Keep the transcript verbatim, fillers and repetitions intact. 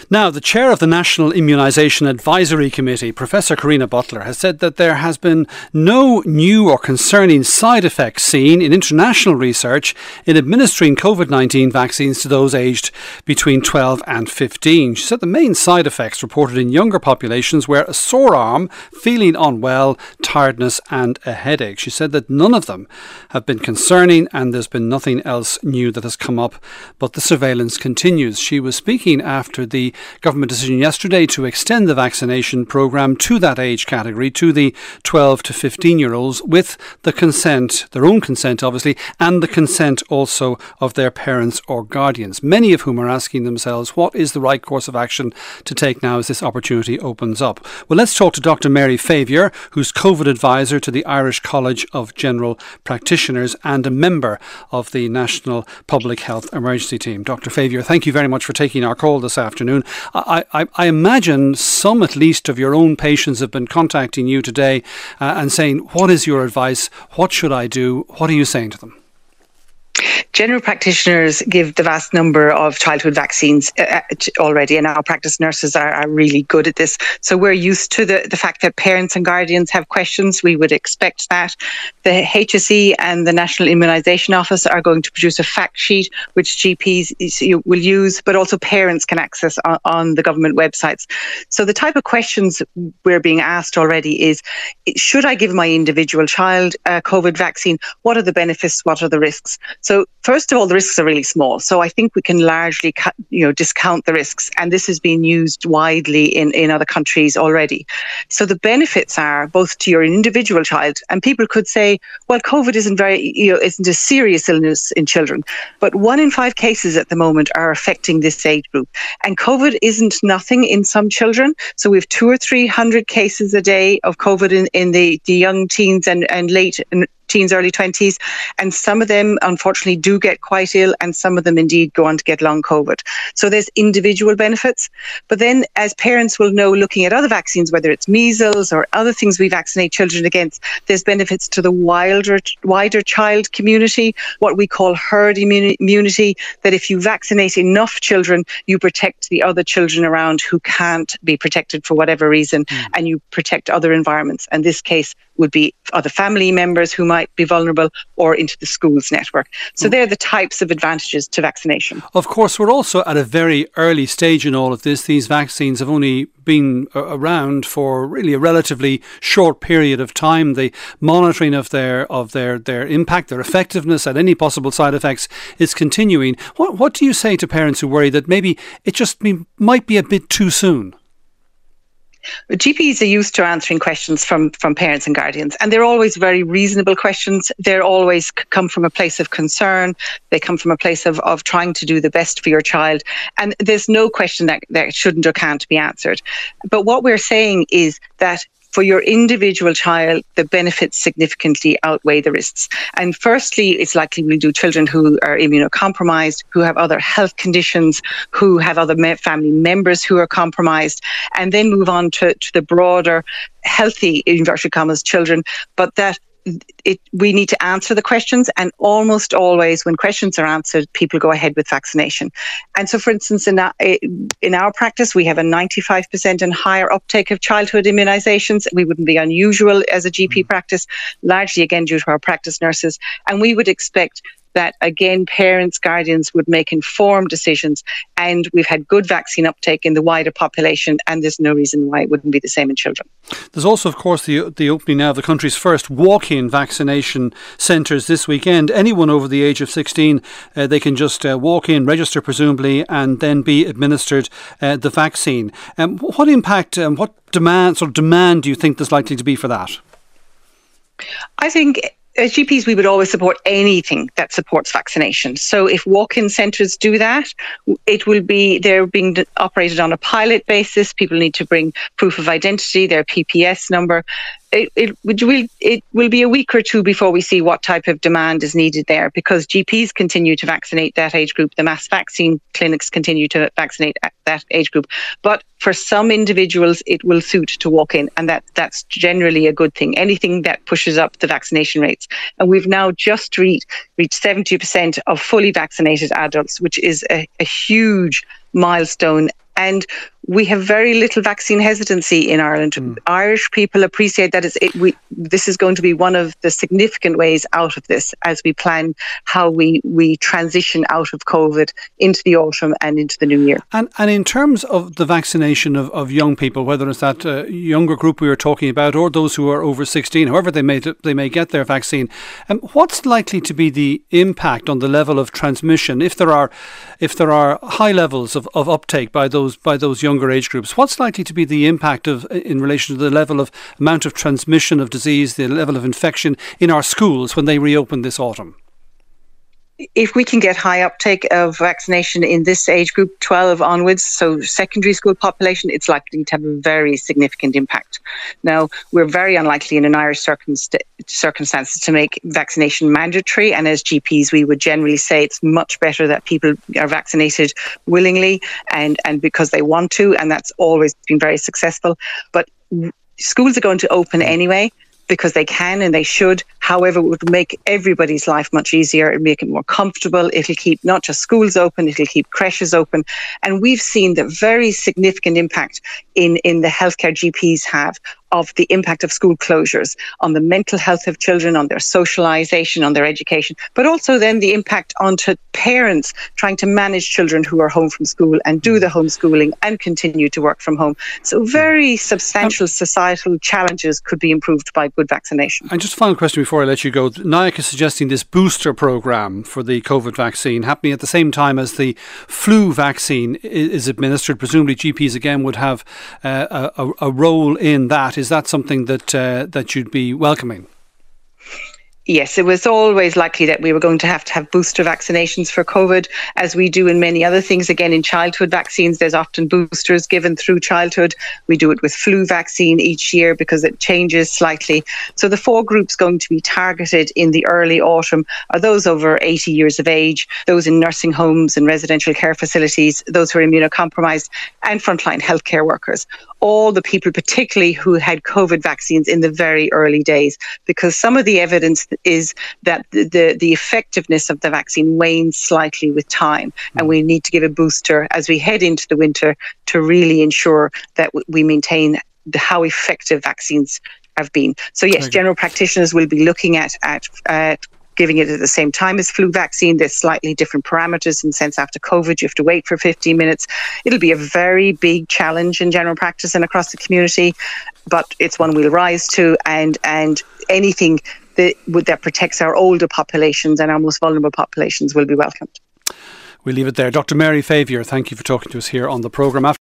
Now, the chair of the National Immunisation Advisory Committee, Professor Karina Butler, has said that there has been no new or concerning side effects seen in international research in administering COVID nineteen vaccines to those aged between twelve and fifteen. She said the main side effects reported in younger populations were a sore arm, feeling unwell, tiredness and a headache. She said that none of them have been concerning and there's been nothing else new that has come up, but the surveillance continues. She was speaking after the government decision yesterday to extend the vaccination programme to that age category, to the twelve to fifteen year olds, with the consent, their own consent obviously, and the consent also of their parents or guardians, many of whom are asking themselves what is the right course of action to take now as this opportunity opens up. Well, let's talk to Doctor Mary Favier, who's COVID advisor to the Irish College of General Practitioners and a member of the National Public Health Emergency Team. Doctor Favier, thank you very much for taking our call this afternoon. I, I, I imagine some at least of your own patients have been contacting you today uh, and saying, what is your advice? What should I do? What are you saying to them? General practitioners give the vast number of childhood vaccines uh, already, and our practice nurses are, are really good at this. So we're used to the, the fact that parents and guardians have questions. We would expect that. The H S E and the National Immunisation Office are going to produce a fact sheet which G Ps will use, but also parents can access on, on the government websites. So the type of questions we're being asked already is, should I give my individual child a COVID vaccine? What are the benefits? What are the risks? So first of all, the risks are really small. So I think we can largely you know, discount the risks. And this has been used widely in, in other countries already. So the benefits are both to your individual child, and people could say, well, COVID isn't very, you know, isn't a serious illness in children. But one in five cases at the moment are affecting this age group. And COVID isn't nothing in some children. So we have two or three hundred cases a day of COVID in, in the, the young teens and, and late teens, early twenties. And some of them, unfortunately, do get quite ill, and some of them indeed go on to get long COVID. So there's individual benefits. But then, as parents will know, looking at other vaccines, whether it's measles or other things we vaccinate children against, there's benefits to the wilder, wider child community, what we call herd immunity, that if you vaccinate enough children, you protect the other children around who can't be protected for whatever reason, mm. and you protect other environments. And this case would be other family members who might be vulnerable, or into the schools network. So they're the types of advantages to vaccination. Of course, we're also at a very early stage in all of this. These vaccines have only been around for really a relatively short period of time. The monitoring of their of their, their impact, their effectiveness and any possible side effects is continuing. What, what do you say to parents who worry that maybe it just be, might be a bit too soon? G Ps are used to answering questions from, from parents and guardians, and they're always very reasonable questions. They're always come from a place of concern. They come from a place of, of trying to do the best for your child. And there's no question that, that shouldn't or can't be answered. But what we're saying is that for your individual child, the benefits significantly outweigh the risks. And firstly, it's likely we'll do children who are immunocompromised, who have other health conditions, who have other me- family members who are compromised, and then move on to, to the broader healthy, in inverted commas, children. But that It, we need to answer the questions, and almost always when questions are answered, people go ahead with vaccination. And so, for instance, in our, in our practice, we have a ninety-five percent and higher uptake of childhood immunisations. We wouldn't be unusual as a G P practice, largely again due to our practice nurses. And we would expect that, again, parents, guardians would make informed decisions, and we've had good vaccine uptake in the wider population, and there's no reason why it wouldn't be the same in children. There's also, of course, the the opening now of the country's first walk-in vaccination centres this weekend. Anyone over the age of sixteen, uh, they can just uh, walk in, register presumably, and then be administered uh, the vaccine. Um, what impact, um, what demand, sort of demand do you think there's likely to be for that? I think as G Ps, we would always support anything that supports vaccination. So if walk-in centres do that, it will be, they're being operated on a pilot basis. People need to bring proof of identity, their P P S number. It, it, will, it will be a week or two before we see what type of demand is needed there, because G Ps continue to vaccinate that age group. The mass vaccine clinics continue to vaccinate that age group. But for some individuals, it will suit to walk in, and that, that's generally a good thing. Anything that pushes up the vaccination rates. And we've now just reached, reached seventy percent of fully vaccinated adults, which is a, a huge milestone And we have very little vaccine hesitancy in Ireland. Mm. Irish people appreciate that it's, it, we, this is going to be one of the significant ways out of this as we plan how we, we transition out of COVID into the autumn and into the new year. And and in terms of the vaccination of, of young people, whether it's that uh, younger group we were talking about or those who are over sixteen, however they may they may get their vaccine, um, what's likely to be the impact on the level of transmission if there are if there are high levels of, of uptake by those by those young younger age groups? What's likely to be the impact of in relation to the level of amount of transmission of disease, the level of infection in our schools when they reopen this autumn? If we can get high uptake of vaccination in this age group, twelve onwards, so secondary school population, it's likely to have a very significant impact. Now, we're very unlikely in an Irish circumst- circumstances to make vaccination mandatory. And as G Ps, we would generally say it's much better that people are vaccinated willingly and, and because they want to. And that's always been very successful. But schools are going to open anyway, because they can and they should. However, it would make everybody's life much easier and make it more comfortable. It'll keep not just schools open, it'll keep creches open. And we've seen the very significant impact in, in the healthcare G Ps have of the impact of school closures on the mental health of children, on their socialisation, on their education, but also then the impact onto parents trying to manage children who are home from school and do the homeschooling and continue to work from home. So very substantial societal challenges could be improved by good vaccination. And just a final question before I let you go. N I C is suggesting this booster programme for the COVID vaccine happening at the same time as the flu vaccine is administered. Presumably G Ps again would have uh, a, a role in that. Is that something that uh, that you'd be welcoming? Yes, it was always likely that we were going to have to have booster vaccinations for COVID, as we do in many other things. Again, in childhood vaccines, there's often boosters given through childhood. We do it with flu vaccine each year because it changes slightly. So the four groups going to be targeted in the early autumn are those over eighty years of age, those in nursing homes and residential care facilities, those who are immunocompromised, and frontline healthcare workers. All the people, particularly who had COVID vaccines in the very early days, because some of the evidence is that the, the, the effectiveness of the vaccine wanes slightly with time. Mm. And we need to give a booster as we head into the winter to really ensure that we maintain the, how effective vaccines have been. So yes, general practitioners will be looking at, at uh, giving it at the same time as flu vaccine. There's slightly different parameters in the sense after COVID, you have to wait for fifteen minutes. It'll be a very big challenge in general practice and across the community, but it's one we'll rise to, and, and anything that, that protects our older populations and our most vulnerable populations will be welcomed. We'll leave it there. Doctor Mary Favier, thank you for talking to us here on the programme.